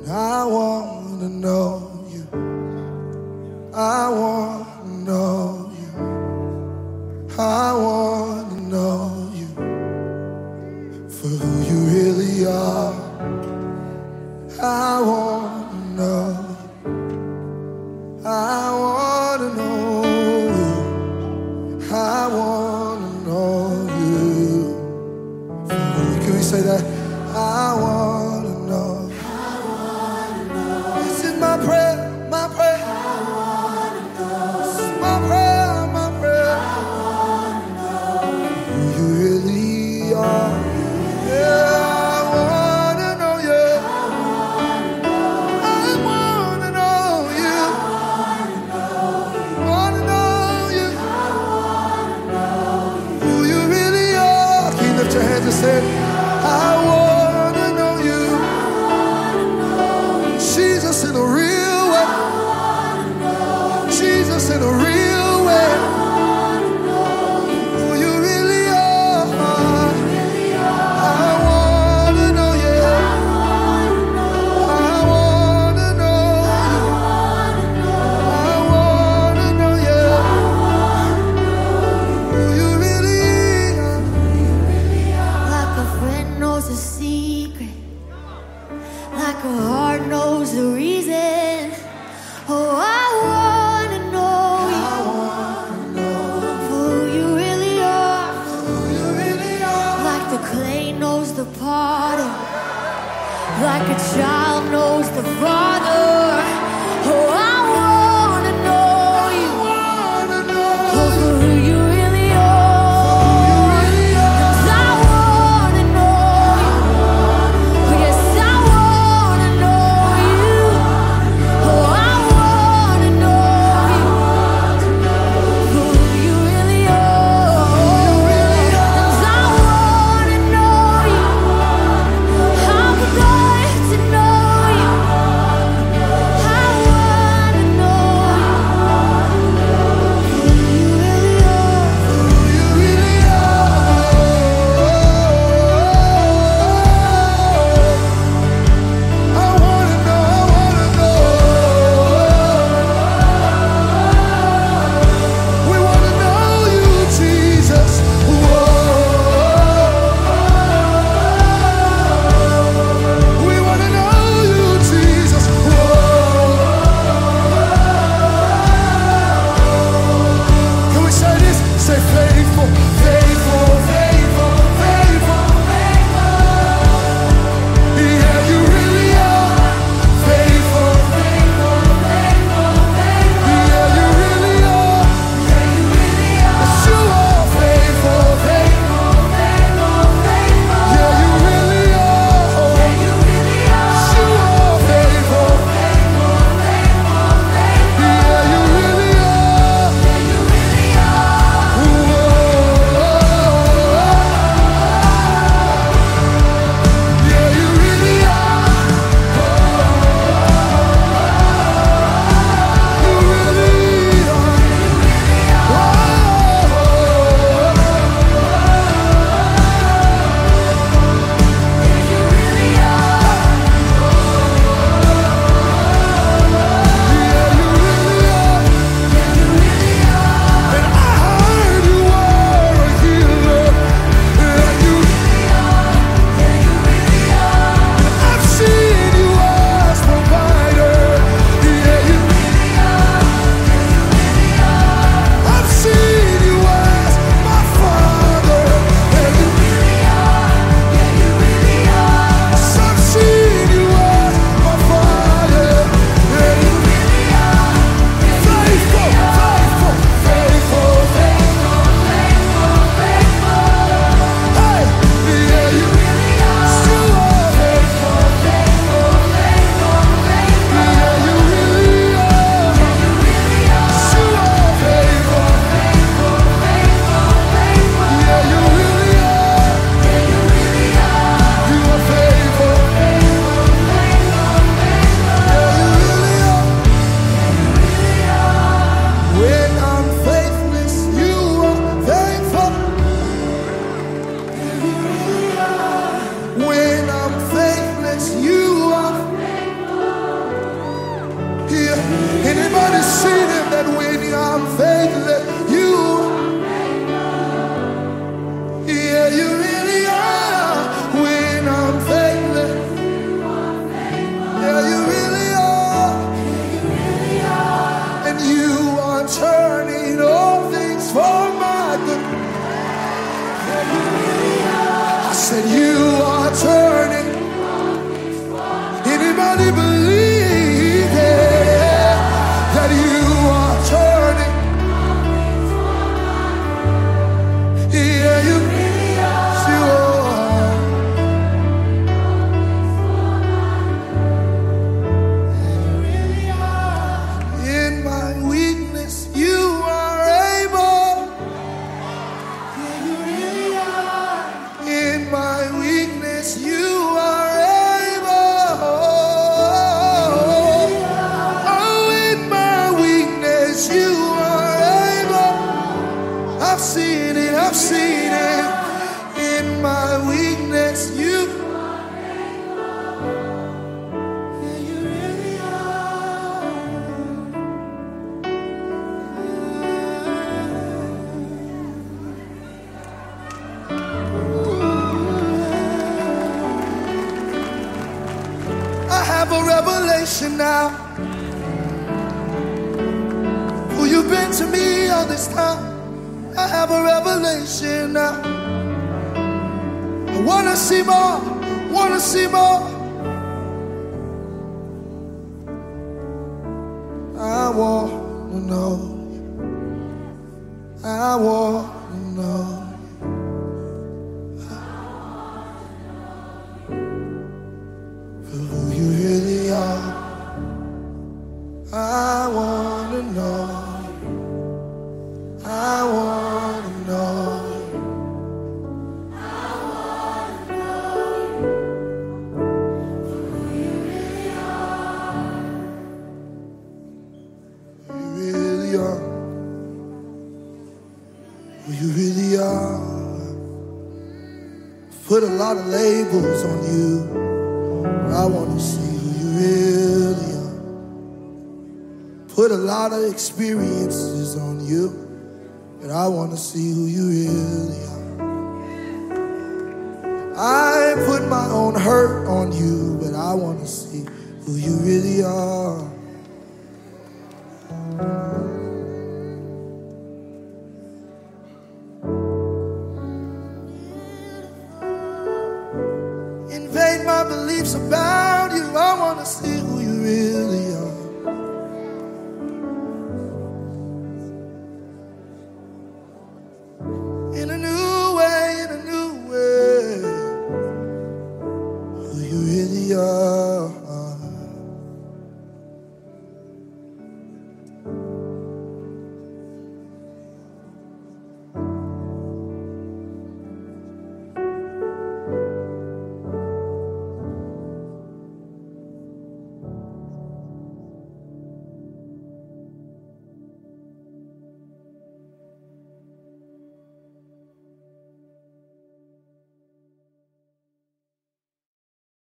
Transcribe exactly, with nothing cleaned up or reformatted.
I want to know you. I want to know you. I want to know you for who you really are. I want to know you. I want to know you. I want to know you for who. Can we say that? I want to know. My prayer, my prayer. I wanna know. This is my prayer, my prayer. I wanna know who you really are. Yeah, I wanna know you. I wanna know you. I wanna know you. Who you really are. Can you lift your hands and say, I wanna know you. Jesus in a real way. Jesus in a real way. Who you really are. I wanna know you. I wanna know you. I wanna know you. Who you really are. Like a friend knows a secret, like a heart knows the reason. Oh, I wanna know you, I wanna know for who you really are. who you really are. Like the clay knows the potter, like a child knows the father. Oh, I wanna know you, Wanna know oh, for who you really are. who you really are. 'Cause I wanna know you. Yes, I wanna know you. Oh, I wanna know you. Who you really are. 'Cause I wanna know you. I'm going to know you. I'm faithless, you, yeah, you really are. When I'm faithless, yeah, you really are. And you are turning all things for my good. I said you are turning. Anybody believe it, that you are turning? Yeah, you really are. In my weakness, you are able. Yeah, you really are. In my weakness, you are able. Oh, in my weakness, you are able. I've seen it, I've seen it. In my weakness, you are able. Yeah, you really are. I have a revelation now. Who you've been to me all this time. I have a revelation now. I wanna see more, wanna see more. I wanna know. I wanna know. Who you really are. I wanna know. I wanna know. I wanna know who you really are. Who you really are. Who you really are. Put a lot of labels on you. I want to see who you really are. Put a lot of experiences on you, but I want to see who you really are. I put my own hurt on you, but I want to see who you really are.